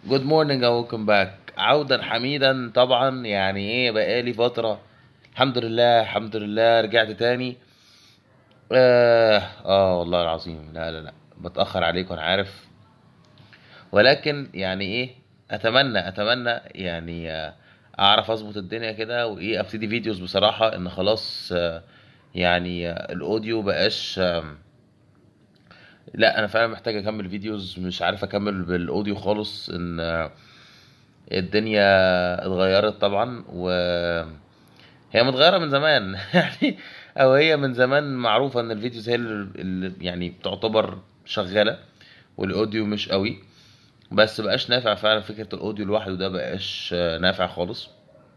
جود مورنينج ويلكم باك عودا حميدا. طبعا يعني ايه بقالي فترة. الحمد لله الحمد لله رجعت تاني. والله العظيم، لا لا لا، بتأخر عليكم انا عارف، ولكن يعني ايه، اتمنى يعني اعرف اظبط الدنيا كده وايه ابتدي فيديوز بصراحة، ان خلاص يعني الاوديو بقاش لا انا فعلا محتاج اكمل فيديوز، مش عارف اكمل بالاوديو خالص، ان الدنيا اتغيرت طبعا، وهي متغيرة من زمان يعني، او هي من زمان معروفة ان الفيديوز هي اللي يعني بتعتبر شغالة، والاوديو مش قوي. بس بقاش نافع فعلا، فكرة الاوديو لوحده ده بقاش نافع خالص.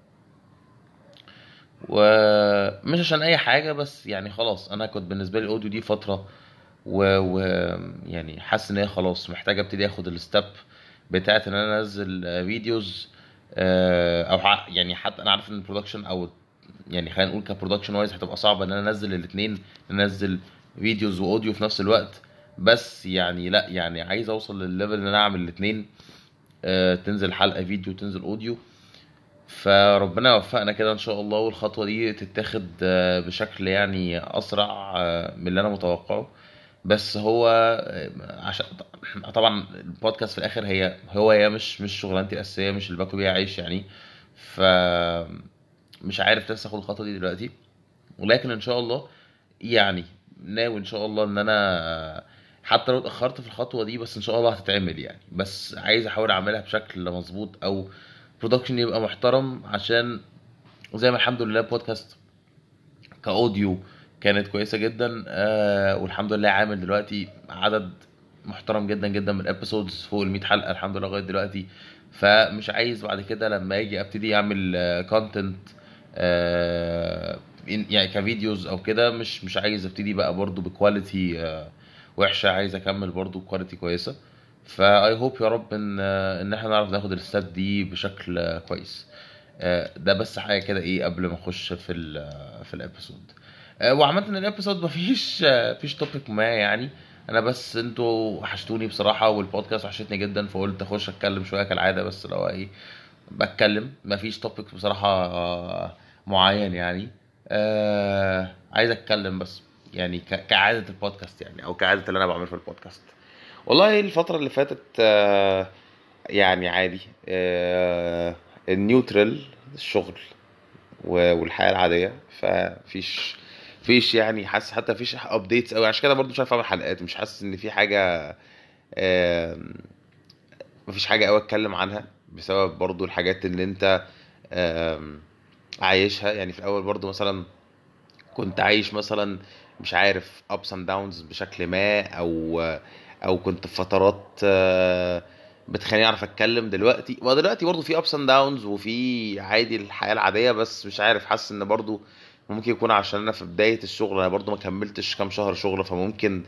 ومش عشان اي حاجة، بس يعني خلاص انا كنت بالنسبة لي الاوديو دي فترة، و يعني حاسس ان هي خلاص محتاج ابتدي اخد الستep بتاعت ان انا انزل فيديوز. او يعني حتى انا عارف ان البرودكشن، او يعني خلينا نقول كبرودكشن وايز هتبقى صعبه ان انا انزل الاثنين، انزل فيديوز واوديو في نفس الوقت. بس يعني لا، يعني عايز اوصل للليفل ان انا اعمل الاثنين، تنزل حلقه فيديو تنزل اوديو. فربنا يوفقنا كده ان شاء الله، والخطوه دي تتاخد بشكل يعني اسرع من اللي انا متوقعه. بس هو عشان طبعا البودكاست في الاخر هي مش شغلانتي الاساسيه، مش اللي باكل بيها عيش يعني. ف مش عارف لسه اخد الخطوه دي دلوقتي، ولكن ان شاء الله يعني ناوي ان شاء الله ان انا حتى لو اتاخرت في الخطوه دي، بس ان شاء الله هتتعمل يعني. بس عايز احاول اعملها بشكل مظبوط، او برودكشن يبقى محترم، عشان زي ما الحمد لله بودكاست كاوديو كانت كويسه جدا، والحمد لله عامل دلوقتي عدد محترم جدا جدا من الابيسودز، فوق ال 100 حلقه الحمد لله لغايه دلوقتي. فمش عايز بعد كده لما اجي ابتدي اعمل كونتنت يعني كفيديوز او كده، مش عايز ابتدي بقى برضو بكواليتي وحشه، عايز اكمل برضو بكواليتي كويسه. فاي هوب يا رب ان احنا نعرف ناخد الستاب دي بشكل كويس. ده بس حاجه كده ايه قبل ما اخش في الابيسود. وعامة الابيسود مفيش توبيك ما يعني. انا بس انتوا وحشتوني بصراحة، والبودكاست وحشتني جدا، فقلت اخش اتكلم شوية كالعادة، بس لو ايه بتكلم مفيش توبيك بصراحة معين يعني. عايز اتكلم بس، يعني كعادة البودكاست يعني، او كعادة اللي انا بعمله في البودكاست. والله الفترة اللي فاتت يعني عادي، النيوترال، الشغل والحياه العاديه. فيش يعني، حاسس حتى مفيش ابديتس قوي، عشان كده برضو مش عارف اعمل حلقات، مش حاسس ان في حاجه. آم، مفيش حاجه قوي اتكلم عنها، بسبب برضو الحاجات اللي انت آم، عايشها يعني. في الاول برضو مثلا كنت عايش مثلا، مش عارف ups and downs بشكل ما، او كنت في فترات بتخليني اعرف اتكلم. دلوقتي برضو في ups and downs، وفي عادي الحياة العادية، بس مش عارف، حاسس ان برضو ممكن يكون عشان انا في بداية الشغل، انا برضو ما كملتش كام شهر شغل، فممكن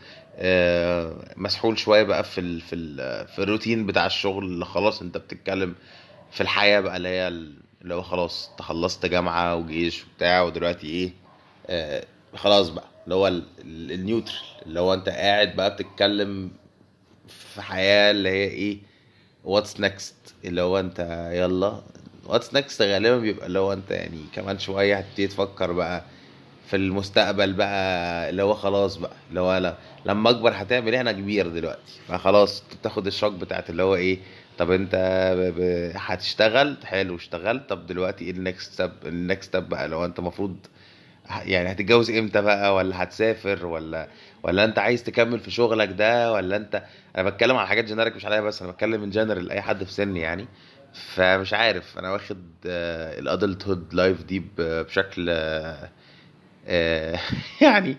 مسحول شوية بقى في الروتين بتاع الشغل، اللي خلاص انت بتتكلم في الحياة بقى، اللي هو خلاص انت خلصت جامعة وجيش وبتاع، ودلوقتي ايه، آه خلاص بقى اللي هو النيوترال، اللي هو انت قاعد بقى بتتكلم في حياة اللي هي ايه، واتس نيكست، اللي هو انت يلا واتس نيكست. غالبا بيبقى اللي هو انت يعني كمان شوية هتبتدي تفكر بقى في المستقبل بقى، اللي هو خلاص بقى اللي هو لما اكبر هتعمل ايه، انا كبير دلوقتي، فخلاص بتاخد الشوك بتاعت اللي هو ايه. طب انت هتشتغل حلو، اشتغلت، طب دلوقتي ايه النكست ستيب بقى، لو انت المفروض يعني هتتجوز امتى بقى، ولا هتسافر، ولا انت عايز تكمل في شغلك ده، ولا انت. انا بتكلم على حاجات جنرال مش عليا بس، انا بتكلم من جنرال اي حد في سني يعني. فمش عارف، انا واخد الادلت هود لايف دي بشكل يعني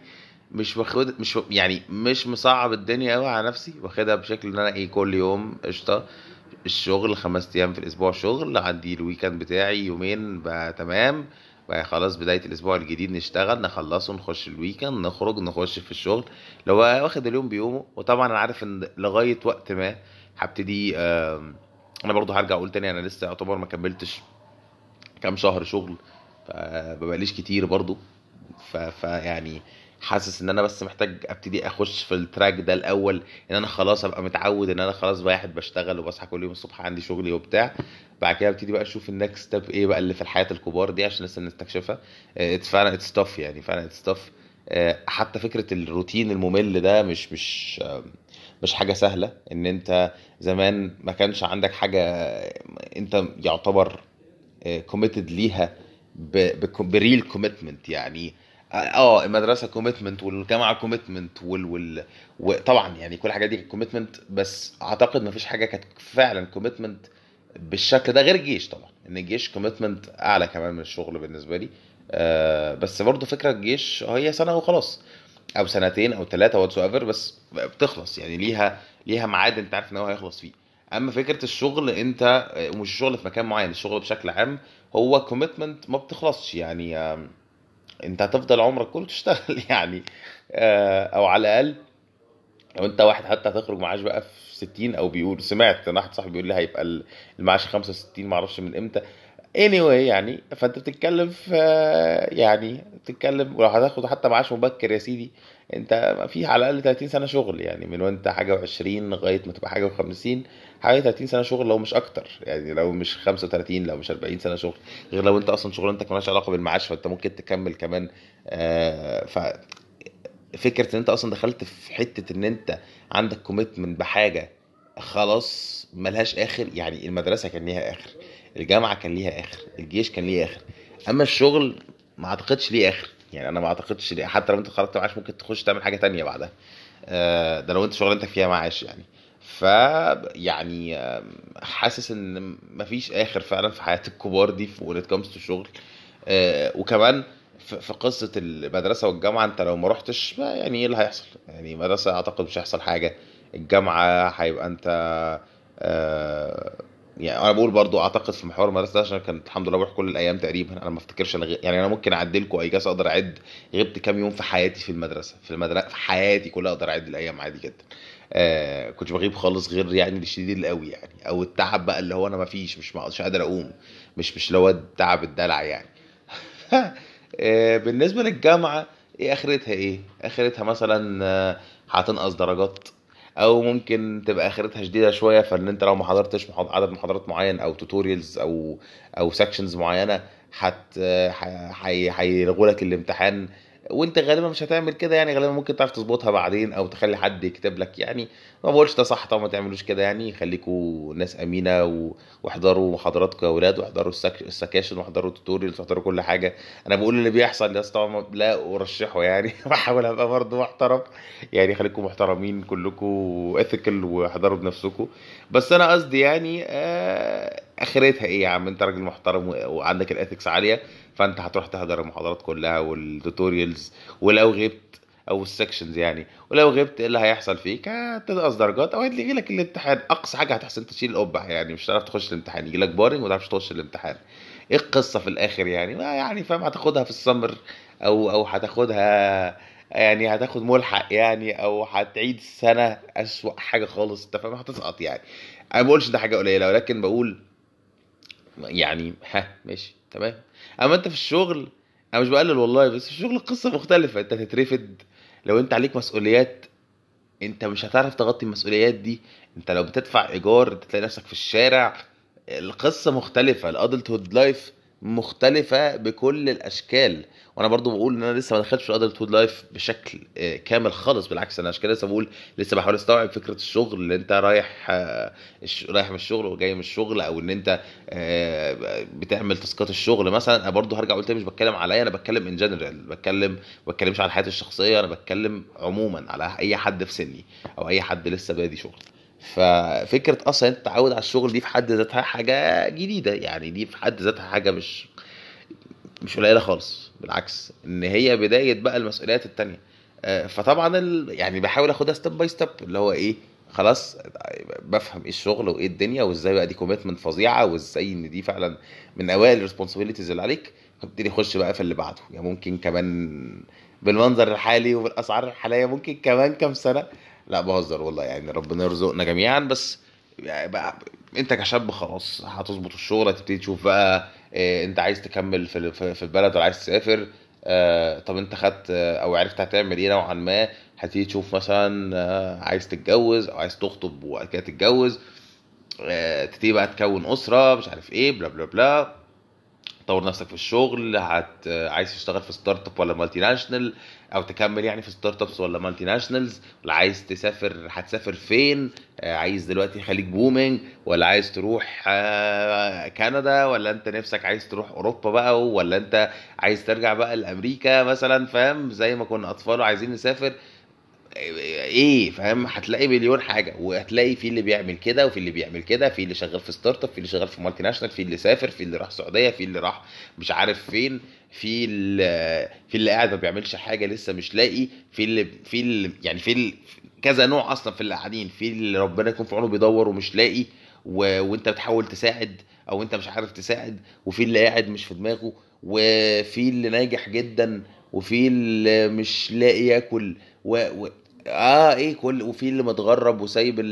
مش مصعب الدنيا قوي على نفسي، واخدها بشكل ان انا ايه، كل يوم قشطه. الشغل 5 ايام في الاسبوع شغل، عندي الويكند بتاعي يومين بقى تمام. بقى خلاص بداية الاسبوع الجديد نشتغل نخلصه، نخش الويكند، نخرج نخش في الشغل. لو بقى واخد اليوم بيومه، وطبعا انا عارف ان لغاية وقت ما هبتدي انا برضو هرجع اقول تاني، انا لسه يعتبر ما كملتش كام شهر شغل، فمبقاليش كتير برضو. يعني حاسس ان انا بس محتاج ابتدي اخش في التراك ده الاول، ان انا خلاص ابقى متعود ان انا خلاص واحد بشتغل وبصحى كل يوم الصبح عندي شغلي وبتاع. بعد كده ابتدي بقى اشوف النكست ستيب ايه بقى اللي في الحياة الكبار دي عشان لسه نستكشفها. اتس فعلا اتس تاف، يعني فعلا اتس تاف. حتى فكرة الروتين الممل ده مش حاجة سهلة. ان انت زمان ما كانش عندك حاجة انت يعتبر كوميتد ليها بريل كوميتمنت يعني. المدرسه كوميتمنت والجامعه كوميتمنت وطبعا يعني كل الحاجات دي كوميتمنت، بس اعتقد ما فيش حاجه كانت فعلا كوميتمنت بالشكل ده غير الجيش. طبعا ان الجيش كوميتمنت اعلى كمان من الشغل بالنسبه لي. بس برضو فكره الجيش هي سنه وخلاص، او سنتين او ثلاثه واتس ايفر، بس بتخلص يعني ليها ميعاد انت عارف ان هو هيخلص فيه. اما فكره الشغل انت مش الشغل في مكان معين، الشغل بشكل عام هو كوميتمنت ما بتخلصش يعني. انت هتفضل عمرك كله تشتغل يعني. او على الاقل لو انت واحد حتى هتخرج معاش بقى في 60، او بيقول سمعت ان واحد صاحبي بيقول لي هيبقى المعاش 65 معرفش من امتى. anyway يعني فانت بتتكلم في يعني بتتكلم، ولو هتاخد حتى معاش مبكر يا سيدي، انت في على الاقل 30 سنه شغل يعني، من وانت حاجه و20 لغايه ما تبقى حاجه و50، حوالي 30 سنه شغل لو مش اكتر يعني، لو مش 35 لو مش 40 سنه شغل. غير لو انت اصلا شغلانتك مالهاش علاقه بالمعاش فانت ممكن تكمل كمان. ففكره ان انت اصلا دخلت في حته ان انت عندك كوميتمنت بحاجه خلاص ملهاش اخر. يعني المدرسه كان ليها اخر، الجامعه كان ليها اخر، الجيش كان ليه اخر، اما الشغل ما اعتقدش ليه اخر. يعني انا ما اعتقدش ليه، حتى لو انت خرجت معاش ممكن تخش تعمل حاجه تانية بعدها. ده لو انت شغلانتك فيها معاش يعني. ف يعني حاسس ان مفيش اخر فعلا في حياة الكبار دي في when it comes to شغل. وكمان في قصة المدرسة والجامعة، انت لو ما رحتش يعني ايه اللي هيحصل؟ يعني مدرسة اعتقد مش هيحصل حاجة، الجامعة هيبقى انت آه، يعني انا بقول برضو اعتقد في محور المدرسه ده عشان كان الحمد لله بروح كل الايام تقريبا. انا ما افتكرش انا يعني انا ممكن اعدلكم اي جاس اقدر اعد غبت كام يوم في حياتي في المدرسه، في حياتي كلها اقدر اعد الايام عادي جدا. كنتش بغيب خالص غير يعني الشديد القوي يعني، او التعب بقى اللي هو انا ما فيش مش قادر اقوم، مش اللي هو التعب الدلع يعني. بالنسبه للجامعه، ايه اخرتها؟ ايه اخرتها مثلا؟ هتنقص درجات، او ممكن تبقى اخرتها شديده شويه، فان انت لو ما حضرتش عدد محاضرات معين او توتوريالز او سيكشنز معينه هيلغوا لك الامتحان. وانت غالبا مش هتعمل كده يعني، غالبا ممكن تعرف تظبطها بعدين او تخلي حد يكتب لك يعني. ما بقولش ده صح طبعا، ما تعملوش كده يعني، خليكوا ناس امينه واحضروا محاضراتكم يا اولاد، واحضروا السكاشن، واحضروا التوتوريالز، واحضروا كل حاجه. انا بقول اللي بيحصل ده طبعا لا ارشحه يعني. بحاول ابقى برضه محترم يعني، خليكم محترمين كلكم، اثيكال، واحضروا بنفسكم. بس انا قصدي يعني اخرتها ايه يا عم؟ انت راجل محترم وعندك الاثكس عاليه، فانت هتروح تحضر المحاضرات كلها والتوتوريالز. ولو غبت او السكشنز يعني، ولو غبت ايه اللي هيحصل فيك؟ هتنقص درجات او هتلغي لك الامتحان. اقصى حاجه هتحصل انت تشيل القبعه يعني، مش هتعرف تخش الامتحان، يجي لك بارنج وما تعرفش تخش الامتحان. ايه القصه في الاخر يعني؟ ما يعني فاهم، هتاخدها في السمر او هتاخدها يعني، هتاخد ملحق يعني، او هتعيد السنه اسوأ حاجه خالص انت فاهم، هتسقط يعني. انا ما بقولش ده حاجه قليله، ولكن بقول يعني ماشي تمام. اما انت في الشغل، انا مش بقلل والله، بس في الشغل القصه مختلفه. انت تترفد لو انت عليك مسؤوليات، انت مش هتعرف تغطي المسؤوليات دي. انت لو بتدفع ايجار انت تلاقي نفسك في الشارع. القصة مختلفة، الادلت هود لايف مختلفة بكل الاشكال. وانا برضو بقول ان انا لسه ما دخلتش في الادلت هود لايف بشكل كامل خالص. بالعكس انا عشان كده لسه بقول، لسه بحاول استوعب فكرة الشغل اللي انت رايح رايح من الشغل وجاي من الشغل، او ان انت بتعمل تاسكات الشغل مثلا. انا برضو هرجع قلت مش بتكلم عليا، انا بتكلم ان جنرال، ما بتكلمش على حياتي الشخصية، انا بتكلم عموما على اي حد في سني او اي حد لسه بادي شغل. ففكره اصلا انت تتعود على الشغل دي في حد ذاتها حاجه جديده يعني، دي في حد ذاتها حاجه مش قليله خالص، بالعكس ان هي بدايه بقى المسؤوليات التانية. فطبعا يعني بحاول اخدها ستيب باي ستيب، اللي هو ايه، خلاص بفهم ايه الشغل وايه الدنيا وازاي بقى دي كوميتمنت فظيعه، وازاي ان دي فعلا من اوائل الريسبونسابيلتيز اللي عليك. فابتدي اخش بقى في اللي بعده يعني. ممكن كمان بالمنظر الحالي وبالاسعار الحاليه ممكن كمان كام سنه، لا بهزر والله يعني، ربنا يرزقنا جميعا. بس يعني بقى انت كشاب خلاص هتظبط الشغل، هتبتدي تشوف بقى انت عايز تكمل في البلد ولا عايز تسافر. طب انت خدت او عرفت هتعمل ايه نوعا ما. هتيجي تشوف مثلا عايز تتجوز او عايز تخطب وبعد كده تتجوز، تبتدي بقى تكون اسره مش عارف ايه بلا بلا بلا. تطور نفسك في الشغل، عايز تشتغل في ستارت اب ولا مالتي ناشونال، او تكمل يعني في ستارت ابس ولا مالتي ناشونالز، ولا عايز تسافر هتسافر فين. عايز دلوقتي خليج بومينج، ولا عايز تروح كندا، ولا انت نفسك عايز تروح اوروبا بقى، ولا انت عايز ترجع بقى لامريكا مثلا، فاهم؟ زي ما كنا اطفال وعايزين نسافر. ايه فاهم؟ هتلاقي مليون حاجه، وهتلاقي في اللي بيعمل كده وفي اللي بيعمل كده، في اللي شغال في ستارت اب، في اللي شغال في مالتي ناشونال، في اللي سافر، في اللي راح السعوديه، في اللي راح مش عارف فين، في اللي قاعد ما بيعملش حاجه لسه مش لاقي، في اللي يعني كذا نوع اصلا في اللي قاعدين، في اللي ربنا يكون في عونه بيدور ومش لاقي، وانت بتحاول تساعد او انت مش عارف تساعد، وفي اللي قاعد مش في دماغه، وفي اللي ناجح جدا، وفي اللي مش لاقي ياكل، ايه كل، وفي اللي متغرب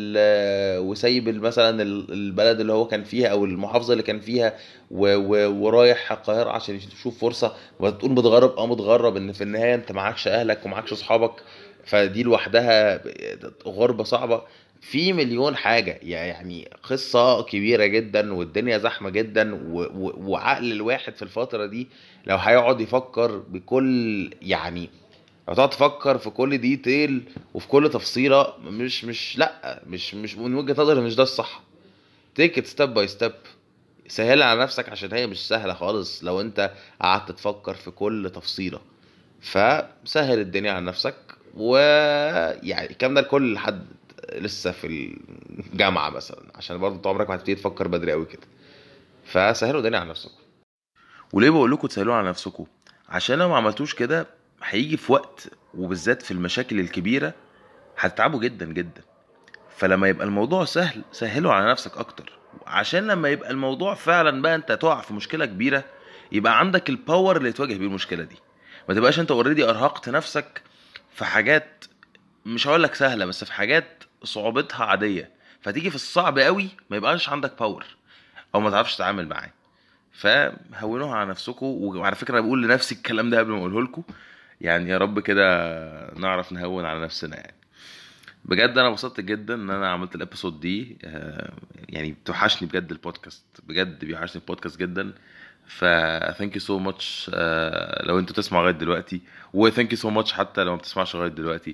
مثلا البلد اللي هو كان فيها او المحافظه اللي كان فيها، ورايح القاهره عشان يشوف فرصه. وتقول متغرب، متغرب، ان في النهايه انت معكش اهلك ومعكش اصحابك، فدي لوحدها غربه صعبه. في مليون حاجه، يعني قصه كبيره جدا، والدنيا زحمه جدا، وعقل الواحد في الفتره دي لو هيقعد يفكر بكل يعني، لو تقعد تفكر في كل ديتيل وفي كل تفصيلة، مش لا مش من وجهة نظري مش ده الصح. take it step by step. سهلها على نفسك عشان هي مش سهلة خالص لو انت قعدت تفكر في كل تفصيلة. فسهل الدنيا على نفسك، ويعني الكلام ده لكل حد لسه في الجامعة مثلا، عشان برضه انت عمرك ما هتبتدي تفكر بدري قوي كده. فسهلوا الدنيا على نفسكم. وليه بقول لكم تسهلوها على نفسكم؟ عشان لو ما عملتوش كده هيجي في وقت، وبالذات في المشاكل الكبيرة، هتتعبوا جدا جدا. فلما يبقى الموضوع سهل، سهله على نفسك اكتر، عشان لما يبقى الموضوع فعلا بقى انت تقع في مشكلة كبيرة، يبقى عندك الباور اللي تواجه بيه المشكلة دي. ما تبقاش انت اوريدي ارهقت نفسك في حاجات، مش هقول لك سهلة، بس في حاجات صعوبتها عادية، فتيجي في الصعب قوي ما يبقاش عندك باور، او ما تعرفش تتعامل معاه. فهونوها على نفسكم. وعلى فكرة أنا بقول لنفسي الكلام ده قبل ما اقوله لكم، يعني يا رب كده نعرف نهون على نفسنا يعني. بجد انا انبسطت جدا ان انا عملت الابيسود دي، يعني بتوحشني بجد البودكاست، بجد بيوحشني البودكاست جدا. ف thank you so much لو انتوا تسمعوا لغايه دلوقتي، و thank you so much حتى لو ما بتسمعش لغايه دلوقتي.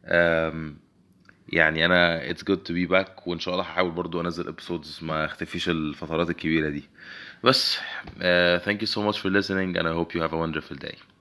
يعني انا it's good to be back، وان شاء الله هحاول برضو انزل episodes ما اختفيش الفترات الكبيره دي. بس thank you so much for listening and I hope you have a wonderful day.